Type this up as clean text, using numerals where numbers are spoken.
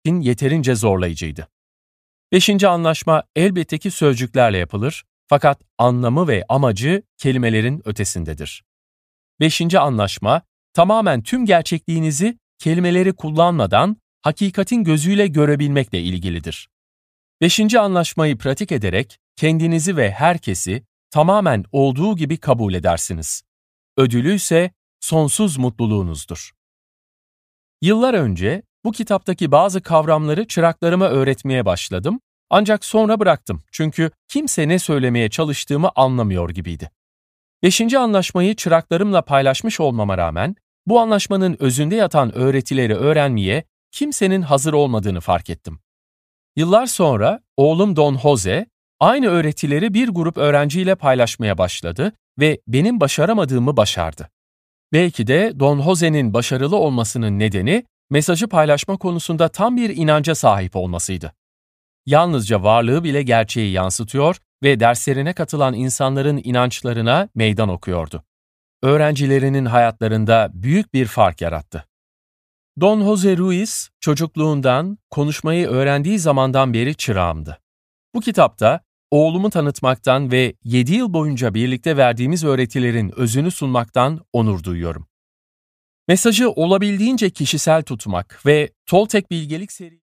yeterince zorlayıcıydı. 5. anlaşma elbette ki sözcüklerle yapılır, fakat anlamı ve amacı kelimelerin ötesindedir. 5. anlaşma, tamamen tüm gerçekliğinizi kelimeleri kullanmadan hakikatin gözüyle görebilmekle ilgilidir. 5. anlaşmayı pratik ederek kendinizi ve herkesi tamamen olduğu gibi kabul edersiniz. Ödülü ise sonsuz mutluluğunuzdur. Yıllar önce bu kitaptaki bazı kavramları çıraklarıma öğretmeye başladım, ancak sonra bıraktım çünkü kimse ne söylemeye çalıştığımı anlamıyor gibiydi. 5. anlaşmayı çıraklarımla paylaşmış olmama rağmen, bu anlaşmanın özünde yatan öğretileri öğrenmeye kimsenin hazır olmadığını fark ettim. Yıllar sonra oğlum Don Jose, aynı öğretileri bir grup öğrenciyle paylaşmaya başladı ve benim başaramadığımı başardı. Belki de Don Jose'nin başarılı olmasının nedeni, mesajı paylaşma konusunda tam bir inanca sahip olmasıydı. Yalnızca varlığı bile gerçeği yansıtıyor ve derslerine katılan insanların inançlarına meydan okuyordu. Öğrencilerinin hayatlarında büyük bir fark yarattı. Don Jose Ruiz, çocukluğundan, konuşmayı öğrendiği zamandan beri çırağımdı. Bu kitapta oğlumu tanıtmaktan ve 7 yıl boyunca birlikte verdiğimiz öğretilerin özünü sunmaktan onur duyuyorum. Mesajı olabildiğince kişisel tutmak ve Toltek Bilgelik serisi